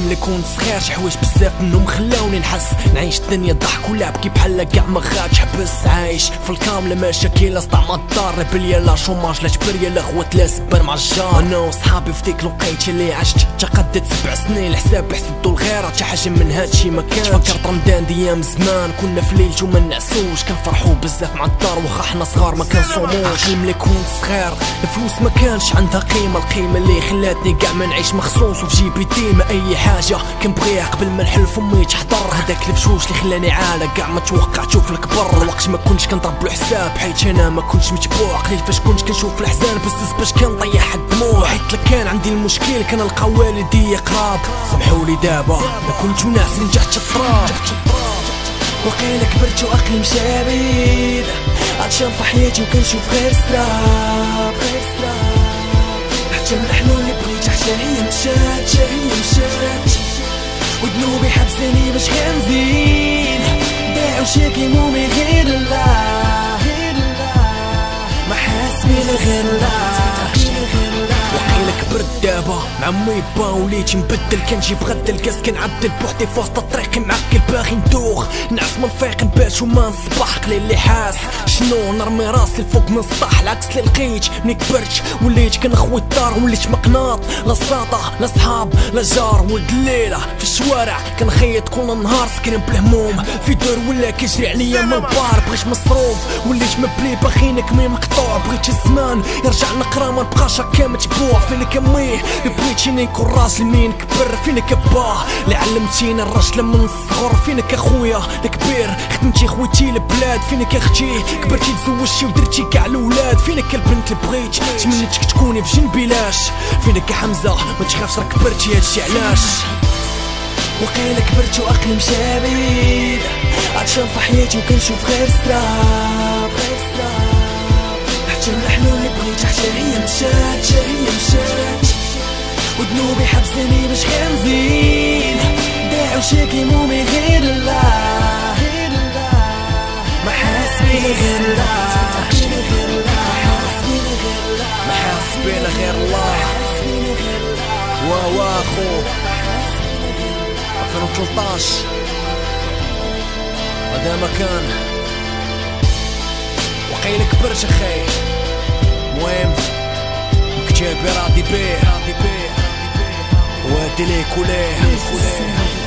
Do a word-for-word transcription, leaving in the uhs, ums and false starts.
ملي كنت صغير شي حوايج بزاف منهم خلاوني نحس نعيش الدنيا ضحك ولعب كي بحال كاع ما غادش حبس عايش في الكامل مشاكل لا طعم الدار لا بليا لا شوماج لا جبريا لا خوات لا سبان مع الجار. انا وصحابي في ديك الوقيته اللي عشت تقدت سبع سنين الحساب حسدو الغيرة شي حاجه من هادشي ما كانش. فكرت رمضان ديام زمان كنا في ليلتو ما نعسوش كنفرحو بزاف مع الدار واخا حنا صغار ما كنصوموش. عقل ملي كنت صغير الفلوس ما كانش عندها قيمه القيمه اللي خلاتني كاع ما نعيش مخصوص وفي جيبي ديما اي حاجه كنبغيها قبل ما نحلف امي تحضر. هداك الفشوش اللي خلاني عالة كاع ما توقعتو في الكبر. الوقت ما كنتش كنضرب له حساب حيت انا ما كنتش متبوع قليل فاش كنت كنشوف الحزان بس باش كنطيح الدموع. حيت لك كان عندي المشكل كنلقى والدي قراب سمحولي دابا ما كنت ناس نجحت التراب. وقيلا كبرت وعقلي مشى بعيد عطشان في حياتي وكنشوف غير سراب حتى الحلول اللي بغيت حتى هي مشات حتى هي مشات وذنوبي حبساني باش غنزيد باعو شاكي مومي غير الله ما حاسبين غير الله. وقيلا كبرت دابا مع مي با وليت نبدل كنجيب غدا الكاس كنعدل بوحدي في وسط الطريق معكل باغي ندوخ نعس من الفيق نبات وما نصبح قليل اللي حاس شنو نرمي راسي الفوق من السطح. العكس اللي لقيت ملي كبرت وليت كنخوي الدار وليت مقناط لا صاطة لا صحاب لا جار ولد الليلة في الشوارع كنخيط كل نهار سكن بالهموم في دور ولا كيجري عليا من بار بغيت مصروف وليت مبلي باغينك مي مقطوع بغيت الزمان يرجع نقرا ما نبقاش هكا متبوع فينك امي بغيتيني نكون راجل مين كبر فينك باه اللي علمتيني الرجل من الصغر فينك اخويا الكبير خدمتي خويتي البلاد فينك اختي كبرتي تزوجتي ودرتي كاع الاولاد فينك البنت اللي بغيت تمنيتك تكوني في جنبي لاش فينك حمزه ما تخافش راك كبرتي هادشي علاش. وقيلا كبرت وعقلي مشى بعيد عطشان في حياتي وكنشوف غير سراب حتى الحلول اللي بغيت حتى هي مشات حتى هي مشات وذنوبي حبساني باش غنزيد باعو شاكي مومي غير الله ما حاسبين غير الله ما حاسبين غير الله. واو اخو ألفين وثلاثطاش هذا مكان وقيل كبرت اخي مهم مكتابي راضي بيه وهادي ليك وليه